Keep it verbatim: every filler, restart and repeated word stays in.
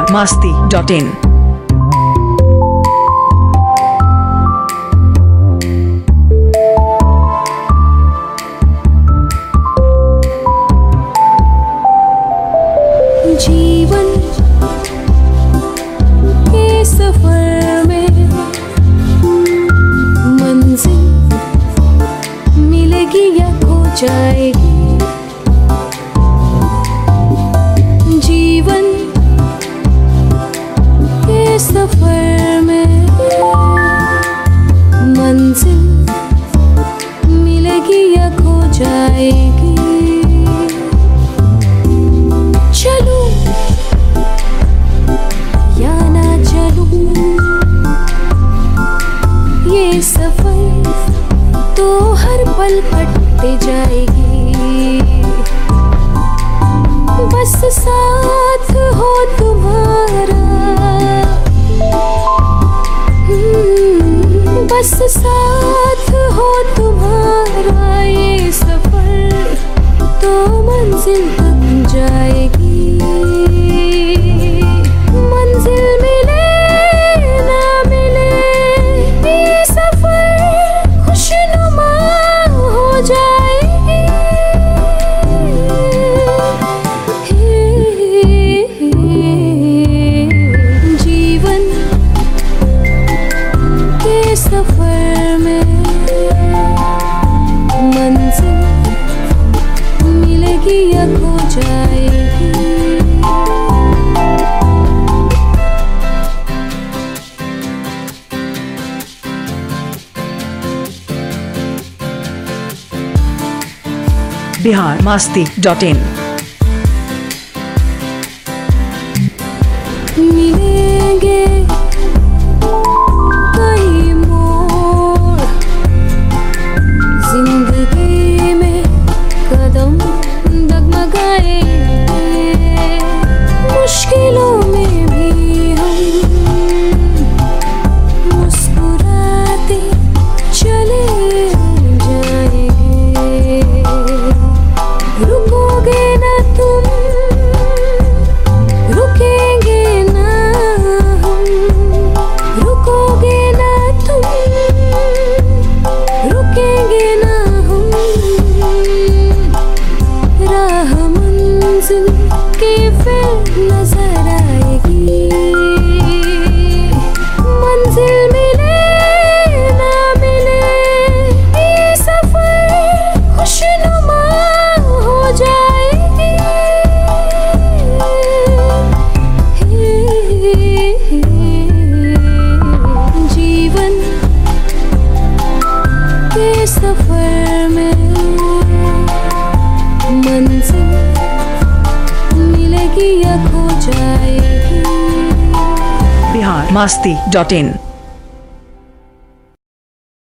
masti dot in. जीवन के सफर में मंजिल मिलेगी या खो जाएगी। जीवन के सफर में मंजिल मिलेगी या खो जाएगी। चलूं या ना चलूं, ये सफर तो हर पल कटते जाएगी। बस साथ हो तुम्हारा, बस साथ हो तुम्हारा, ये सफर तो मंजिल तक जाएगी। मंजिल मिले ना मिले, ये सफर खुशनुमा हो जाएगी। जीवन के सफर में मंजिल मिलेगी या खो जाएगी। Bihar masti dot in. मिलेंगे कई मोड़ जिंदगी में, कदम डगमगाएंगे। मुश्किलों में भी हम मुस्कुराते चले जाएंगे। रुकोगे ना तुम, रुकेंगे ना हम, रुकोगे ना तुम, रुकेंगे ना हम। राह मंजिल की फिर नजर आएगी। मंजिल मिले ना मिले, ये सफर खुशनुमा हो जाएगी। जीवन के सफर में मंजिल मिलेगी या खो जाएगी। Bihar masti dot in.